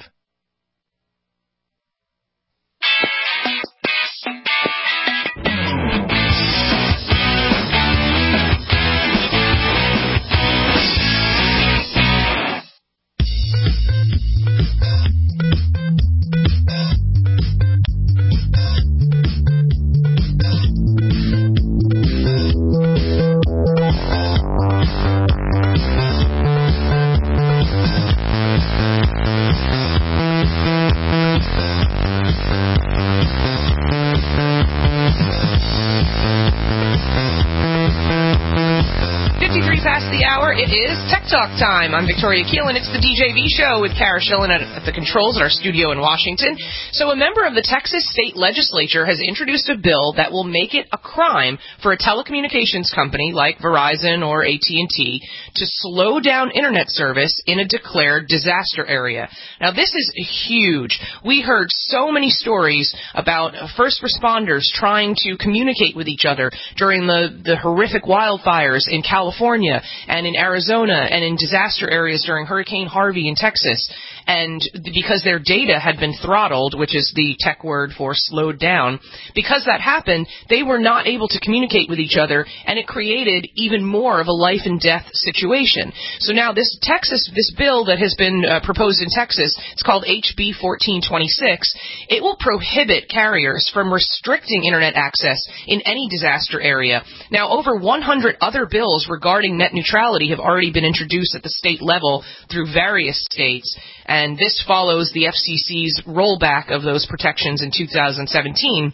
Past the hour, it is Tech Talk time. I'm Victoria Keelan. It's the D J V show with Kara Schillen at, at the controls at our studio in Washington. So a member of the Texas state legislature has introduced a bill that will make it a crime for a telecommunications company like Verizon or A T and T to slow down internet service in a declared disaster area. Now, this is huge. We heard so many stories about first responders trying to communicate with each other during the, the horrific wildfires in California and in Arizona and in disaster areas during Hurricane Harvey in Texas. And because their data had been throttled, which is the tech word for slowed down, because that happened, they were not able to communicate with each other, and it created even more of a life and death situation. So now this Texas, this bill that has been uh, proposed in Texas, it's called H B fourteen twenty-six. It will prohibit carriers from restricting internet access in any disaster area. Now, over one hundred other bills regarding net neutrality have already been introduced at the state level through various states. And this follows the F C C's rollback of those protections in two thousand seventeen.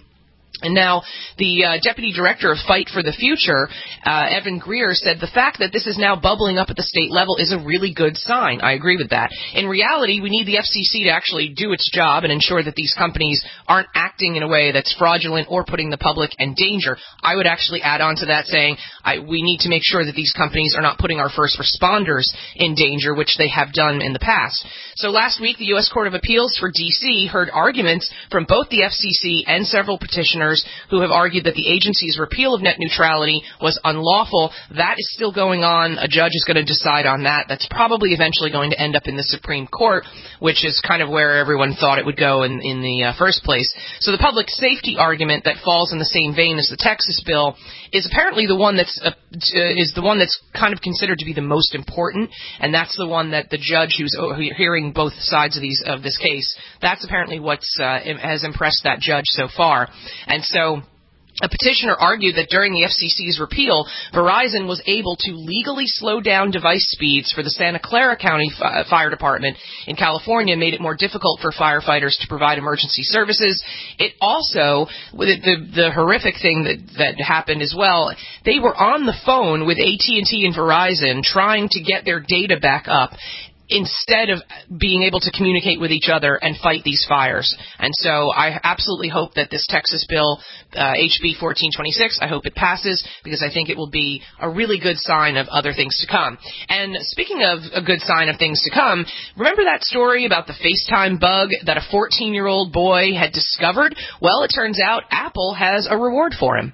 And now the uh, deputy director of Fight for the Future, uh, Evan Greer, said the fact that this is now bubbling up at the state level is a really good sign. I agree with that. In reality, we need the F C C to actually do its job and ensure that these companies aren't acting in a way that's fraudulent or putting the public in danger. I would actually add on to that saying I, we need to make sure that these companies are not putting our first responders in danger, which they have done in the past. So last week, the U S Court of Appeals for D C heard arguments from both the F C C and several petitioners who have argued that the agency's repeal of net neutrality was unlawful. That is still going on. A judge is going to decide on that. That's probably eventually going to end up in the Supreme Court, which is kind of where everyone thought it would go in, in the uh, first place. So the public safety argument that falls in the same vein as the Texas bill is apparently the one that's uh, is the one that's kind of considered to be the most important, and that's the one that the judge who's hearing both sides of these of this case, that's apparently what's uh, has impressed that judge so far. And so a petitioner argued that during the F C C's repeal, Verizon was able to legally slow down device speeds for the Santa Clara County F- Fire Department in California, made it more difficult for firefighters to provide emergency services. It also, the, the, the horrific thing that, that happened as well, they were on the phone with A T and T and Verizon trying to get their data back up, instead of being able to communicate with each other and fight these fires. And so I absolutely hope that this Texas bill, uh, H B fourteen twenty-six, I hope it passes, because I think it will be a really good sign of other things to come. And speaking of a good sign of things to come, remember that story about the FaceTime bug that a fourteen-year-old boy had discovered? Well, it turns out Apple has a reward for him.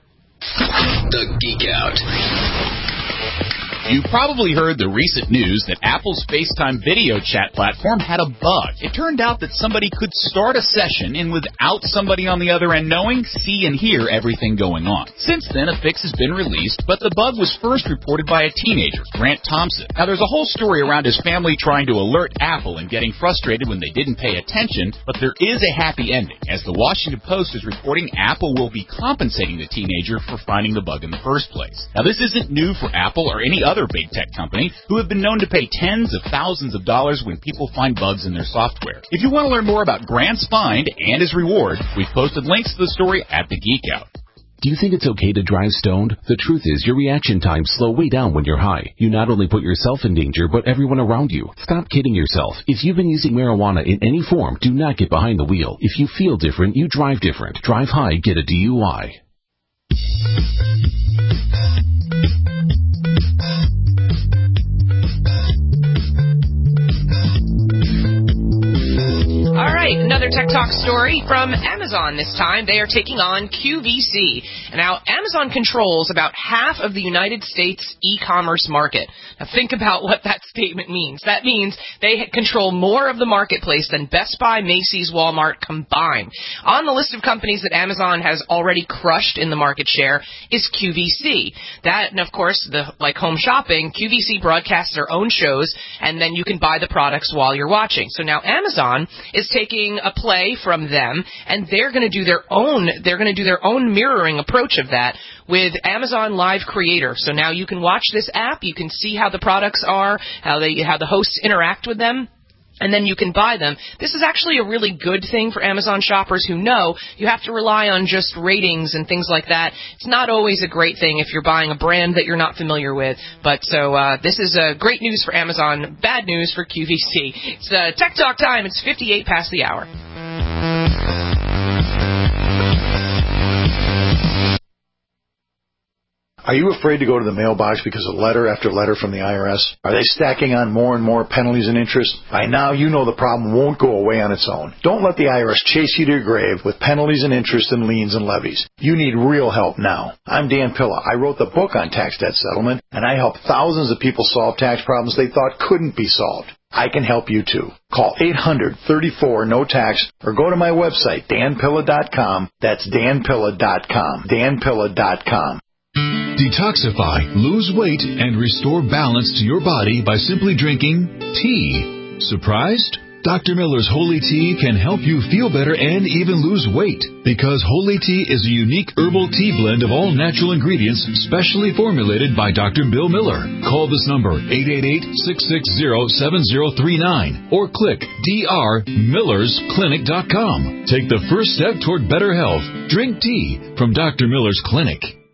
The Geek Out. You probably heard the recent news that Apple's FaceTime video chat platform had a bug. It turned out that somebody could start a session and without somebody on the other end knowing, see and hear everything going on. Since then, a fix has been released, but the bug was first reported by a teenager, Grant Thompson. Now, there's a whole story around his family trying to alert Apple and getting frustrated when they didn't pay attention, but there is a happy ending. As the Washington Post is reporting, Apple will be compensating the teenager for finding the bug in the first place. Now, this isn't new for Apple or any other big tech company who have been known to pay tens of thousands of dollars when people find bugs in their software. If you want to learn more about Grant's find and his reward, we've posted links to the story at the Geek Out. Do you think it's okay to drive stoned? The truth is, your reaction times slow way down when you're high. You not only put yourself in danger, but everyone around you. Stop kidding yourself. If you've been using marijuana in any form, do not get behind the wheel. If you feel different, you drive different. Drive high, get a D U I. All right, another Tech Talk story from Amazon this time. They are taking on Q V C. And now, Amazon controls about half of the United States e-commerce market. Now, think about what that statement means. That means they control more of the marketplace than Best Buy, Macy's, Walmart combined. On the list of companies that Amazon has already crushed in the market share is Q V C. That, and of course, the like home shopping, Q V C broadcasts their own shows, and then you can buy the products while you're watching. So now Amazon is taking a play from them, and they're going to do their own, they're going to do their own mirroring approach of that with Amazon Live Creator. So now you can watch this app, you can see how the products are, how they, how the hosts interact with them, and then you can buy them. This is actually a really good thing for Amazon shoppers who know you have to rely on just ratings and things like that. It's not always a great thing if you're buying a brand that you're not familiar with. But so uh, this is uh, great news for Amazon, bad news for Q V C. It's uh, Tech Talk time. It's fifty-eight past the hour. Are you afraid to go to the mailbox because of letter after letter from the I R S? Are they stacking on more and more penalties and interest? By now, you know the problem won't go away on its own. Don't let the I R S chase you to your grave with penalties and interest and liens and levies. You need real help now. I'm Dan Pilla. I wrote the book on tax debt settlement, and I help thousands of people solve tax problems they thought couldn't be solved. I can help you too. Call eight hundred, thirty-four, no tax or go to my website, dan pilla dot com. That's dan pilla dot com. dan pilla dot com. Detoxify, lose weight, and restore balance to your body by simply drinking tea. Surprised? Doctor Miller's Holy Tea can help you feel better and even lose weight, because Holy Tea is a unique herbal tea blend of all natural ingredients specially formulated by Doctor Bill Miller. Call this number, eight eight eight, six six zero, seven zero three nine, or click d r millers clinic dot com. Take the first step toward better health. Drink tea from Doctor Miller's Clinic.